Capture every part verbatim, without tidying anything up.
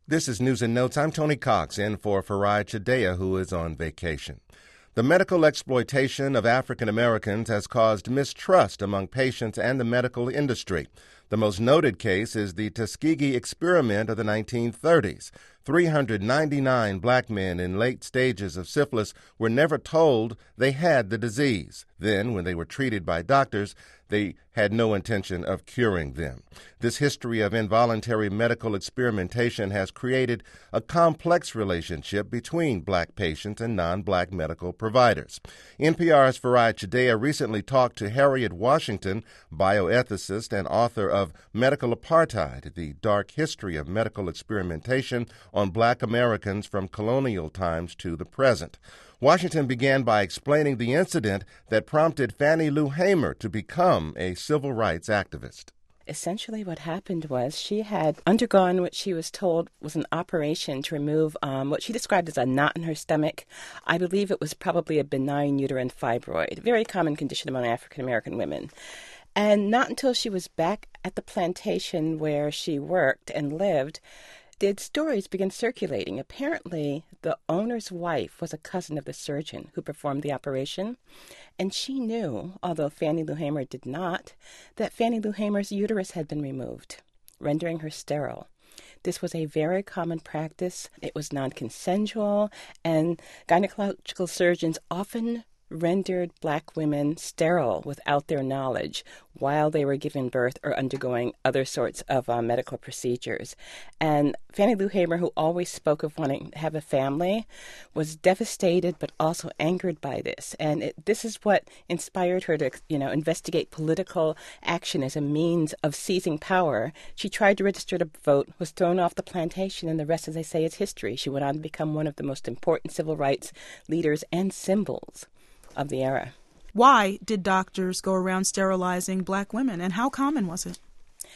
This is News and Notes. I'm Tony Cox, in for Farai Chidea, who is on vacation. The medical exploitation of African Americans has caused mistrust among patients and the medical industry. The most noted case is the Tuskegee experiment of the nineteen thirties. three hundred ninety-nine black men in late stages of syphilis were never told they had the disease. Then, when they were treated by doctors, they had no intention of curing them. This history of involuntary medical experimentation has created a complex relationship between black patients and non-black medical providers. N P R's Farai Chidea recently talked to Harriet Washington, bioethicist and author of Medical Apartheid, The Dark History of Medical Experimentation on Black Americans from Colonial Times to the Present. Washington began by explaining the incident that prompted Fannie Lou Hamer to become a civil rights activist. Essentially what happened was she had undergone what she was told was an operation to remove um, what she described as a knot in her stomach. I believe it was probably a benign uterine fibroid, a very common condition among African-American women. And not until she was back at the plantation where she worked and lived did stories begin circulating. Apparently, the owner's wife was a cousin of the surgeon who performed the operation, and she knew, although Fannie Lou Hamer did not, that Fannie Lou Hamer's uterus had been removed, rendering her sterile. This was a very common practice. It was non-consensual, and gynecological surgeons often rendered black women sterile without their knowledge while they were giving birth or undergoing other sorts of uh, medical procedures. And Fannie Lou Hamer, who always spoke of wanting to have a family, was devastated but also angered by this. And it, this is what inspired her to, you know, investigate political action as a means of seizing power. She tried to register to vote, was thrown off the plantation, and the rest, as they say, is history. She went on to become one of the most important civil rights leaders and symbols of the era. Why did doctors go around sterilizing black women, and how common was it?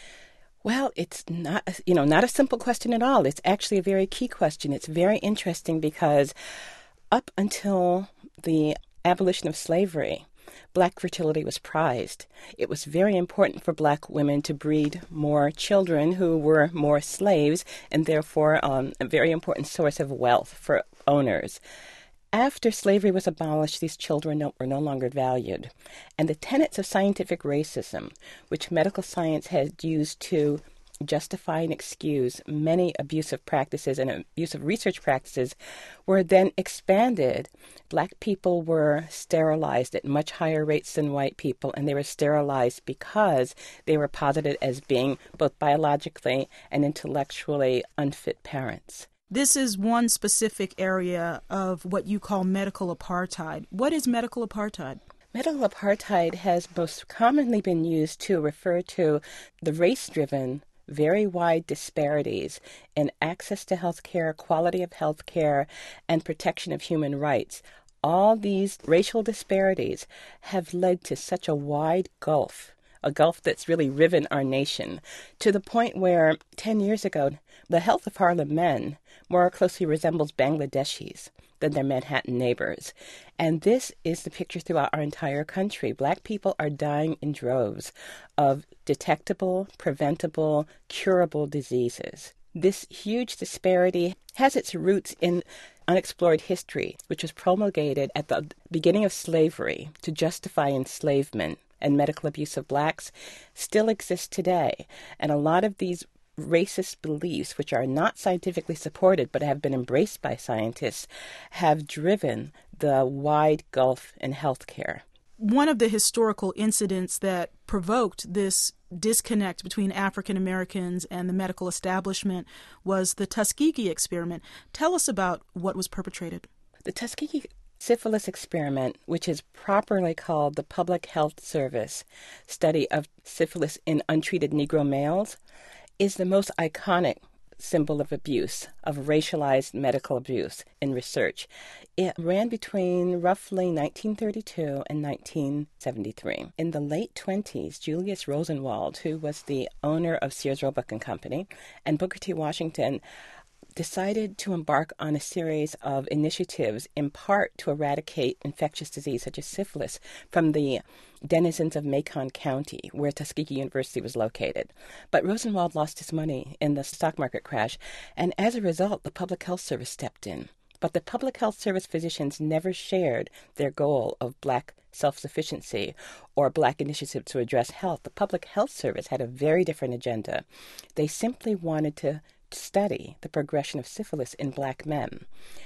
Well, it's not, you know, not a simple question at all. It's actually a very key question. It's very interesting because up until the abolition of slavery, black fertility was prized. It was very important for black women to breed more children who were more slaves, and therefore um, a very important source of wealth for owners. After slavery was abolished, these children no, were no longer valued. And the tenets of scientific racism, which medical science had used to justify and excuse many abusive practices and abusive research practices, were then expanded. Black people were sterilized at much higher rates than white people, and they were sterilized because they were posited as being both biologically and intellectually unfit parents. This is one specific area of what you call medical apartheid. What is medical apartheid? Medical apartheid has most commonly been used to refer to the race-driven, very wide disparities in access to health care, quality of health care, and protection of human rights. All these racial disparities have led to such a wide gulf, a gulf that's really riven our nation, to the point where ten years ago, the health of Harlem men more closely resembles Bangladeshis than their Manhattan neighbors. And this is the picture throughout our entire country. Black people are dying in droves of detectable, preventable, curable diseases. This huge disparity has its roots in unexplored history, which was promulgated at the beginning of slavery to justify enslavement and medical abuse of blacks, still exists today. And a lot of these racist beliefs, which are not scientifically supported but have been embraced by scientists, have driven the wide gulf in healthcare. One of the historical incidents that provoked this disconnect between African Americans and the medical establishment was the Tuskegee experiment. Tell us about what was perpetrated. The Tuskegee syphilis experiment, which is properly called the Public Health Service study of syphilis in untreated Negro males, is the most iconic symbol of abuse, of racialized medical abuse in research. It ran between roughly nineteen thirty-two and nineteen seventy-three. In the late twenties, Julius Rosenwald, who was the owner of Sears Roebuck and Company, and Booker T. Washington decided to embark on a series of initiatives in part to eradicate infectious disease such as syphilis from the denizens of Macon County, where Tuskegee University was located. But Rosenwald lost his money in the stock market crash, and as a result, the Public Health Service stepped in. But the Public Health Service physicians never shared their goal of Black self-sufficiency or Black initiatives to address health. The Public Health Service had a very different agenda. They simply wanted to study the progression of syphilis in Black men.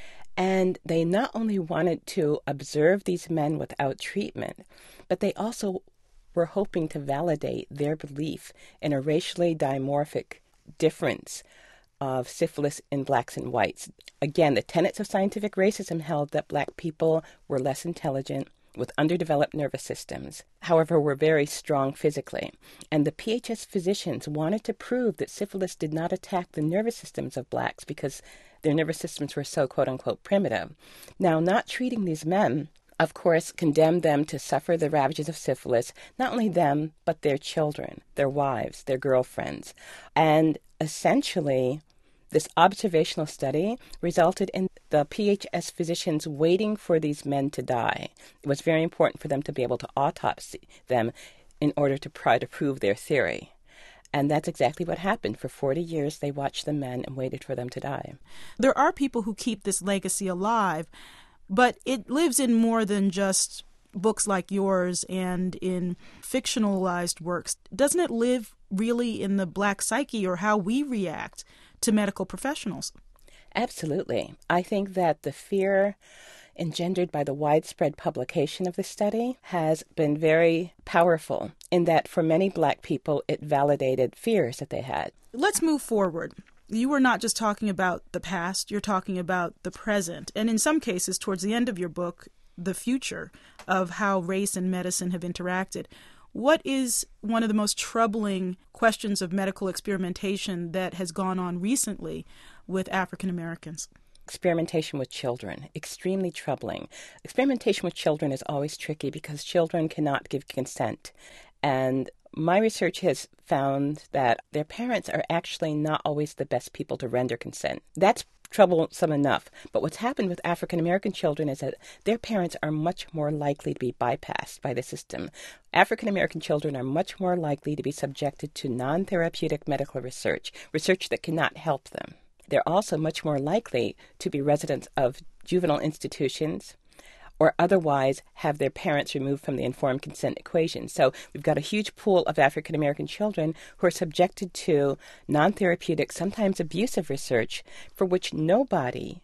And they not only wanted to observe these men without treatment, but they also were hoping to validate their belief in a racially dimorphic difference of syphilis in Blacks and whites. Again, the tenets of scientific racism held that Black people were less intelligent, with underdeveloped nervous systems, however, were very strong physically. And the P H S physicians wanted to prove that syphilis did not attack the nervous systems of Blacks because their nervous systems were so, quote-unquote, primitive. Now, not treating these men, of course, condemned them to suffer the ravages of syphilis, not only them, but their children, their wives, their girlfriends. And essentially, this observational study resulted in the P H S physicians waiting for these men to die. It was very important for them to be able to autopsy them in order to try to prove their theory. And that's exactly what happened. For forty years, they watched the men and waited for them to die. There are people who keep this legacy alive, but it lives in more than just books like yours and in fictionalized works. Doesn't it live really in the Black psyche or how we react to medical professionals? Absolutely. I think that the fear engendered by the widespread publication of the study has been very powerful in that for many Black people, it validated fears that they had. Let's move forward. You were not just talking about the past, you're talking about the present, and in some cases, towards the end of your book, the future of how race and medicine have interacted. What is one of the most troubling questions of medical experimentation that has gone on recently with African Americans? Experimentation with children, extremely troubling. Experimentation with children is always tricky because children cannot give consent. And my research has found that their parents are actually not always the best people to render consent. That's troublesome enough. But what's happened with African American children is that their parents are much more likely to be bypassed by the system. African American children are much more likely to be subjected to non-therapeutic medical research, research that cannot help them. They're also much more likely to be residents of juvenile institutions or otherwise have their parents removed from the informed consent equation. So we've got a huge pool of African American children who are subjected to non-therapeutic, sometimes abusive research for which nobody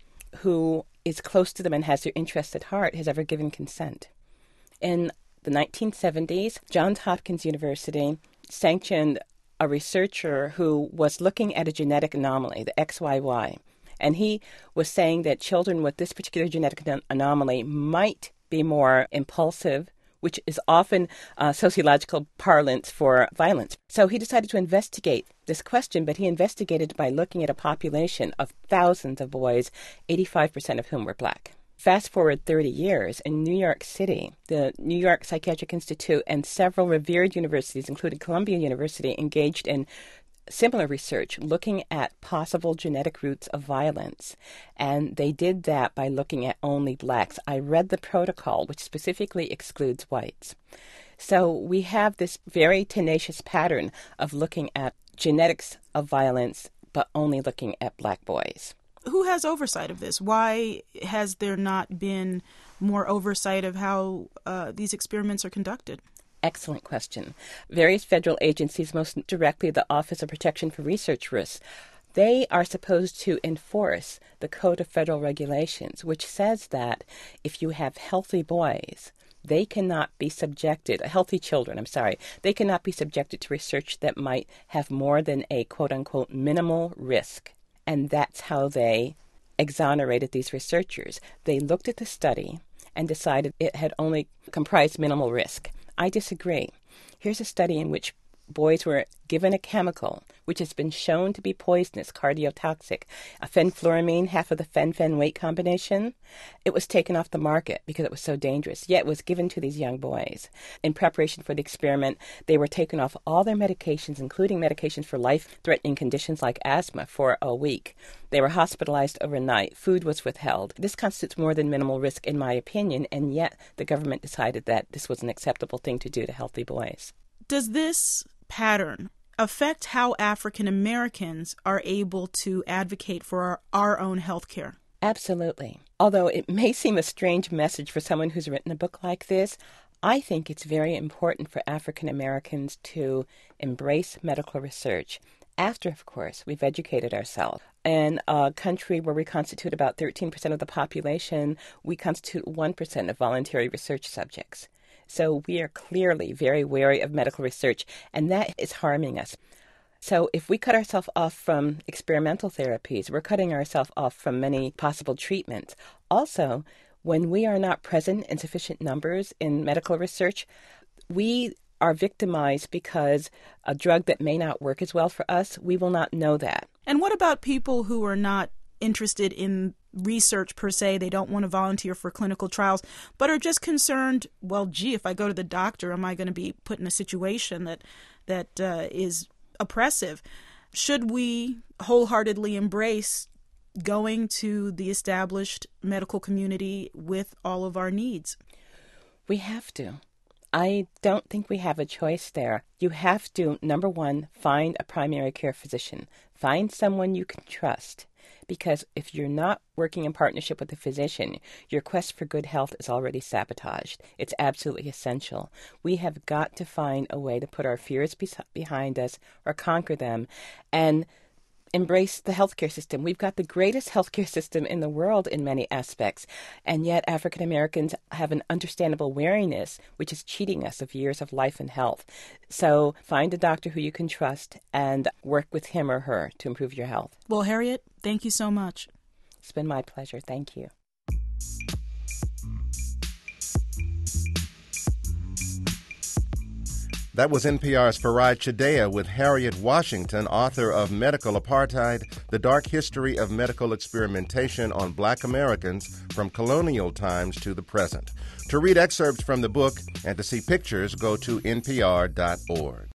who is close to them and has their interests at heart has ever given consent. In the nineteen seventies, Johns Hopkins University sanctioned a researcher who was looking at a genetic anomaly, the X Y Y. And he was saying that children with this particular genetic anomaly might be more impulsive, which is often uh, sociological parlance for violence. So he decided to investigate this question, but he investigated by looking at a population of thousands of boys, eighty-five percent of whom were Black. Fast forward thirty years, in New York City, the New York Psychiatric Institute and several revered universities, including Columbia University, engaged in similar research looking at possible genetic roots of violence. And they did that by looking at only Blacks. I read the protocol, which specifically excludes whites. So we have this very tenacious pattern of looking at genetics of violence, but only looking at Black boys. Who has oversight of this? Why has there not been more oversight of how uh, these experiments are conducted? Excellent question. Various federal agencies, most directly the Office of Protection for Research Risks, they are supposed to enforce the Code of Federal Regulations, which says that if you have healthy boys, they cannot be subjected, healthy children, I'm sorry, they cannot be subjected to research that might have more than a quote-unquote minimal risk. And that's how they exonerated these researchers. They looked at the study and decided it had only comprised minimal risk. I disagree. Here's a study in which boys were given a chemical which has been shown to be poisonous, cardiotoxic, a fenfluramine, half of the fen-phen weight combination. It was taken off the market because it was so dangerous, yet it was given to these young boys. In preparation for the experiment, they were taken off all their medications, including medications for life-threatening conditions like asthma, for a week. They were hospitalized overnight. Food was withheld. This constitutes more than minimal risk, in my opinion, and yet the government decided that this was an acceptable thing to do to healthy boys. Does this pattern affect how African Americans are able to advocate for our, our own health care? Absolutely. Although it may seem a strange message for someone who's written a book like this, I think it's very important for African Americans to embrace medical research after, of course, we've educated ourselves. In a country where we constitute about thirteen percent of the population, we constitute one percent of voluntary research subjects. So we are clearly very wary of medical research, and that is harming us. So if we cut ourselves off from experimental therapies, we're cutting ourselves off from many possible treatments. Also, when we are not present in sufficient numbers in medical research, we are victimized because a drug that may not work as well for us, we will not know that. And what about people who are not interested in research per se? They don't want to volunteer for clinical trials, but are just concerned, well, gee, if I go to the doctor, am I going to be put in a situation that that uh, is oppressive? Should we wholeheartedly embrace going to the established medical community with all of our needs? We have to. I don't think we have a choice there. You have to, number one, find a primary care physician. Find someone you can trust. Because if you're not working in partnership with a physician, your quest for good health is already sabotaged. It's absolutely essential. We have got to find a way to put our fears be- behind us or conquer them and embrace the healthcare system. We've got the greatest healthcare system in the world in many aspects, and yet African Americans have an understandable wariness, which is cheating us of years of life and health. So find a doctor who you can trust and work with him or her to improve your health. Well, Harriet, thank you so much. It's been my pleasure. Thank you. That was N P R's Farai Chideya with Harriet Washington, author of Medical Apartheid, The Dark History of Medical Experimentation on Black Americans from Colonial Times to the Present. To read excerpts from the book and to see pictures, go to N P R dot org.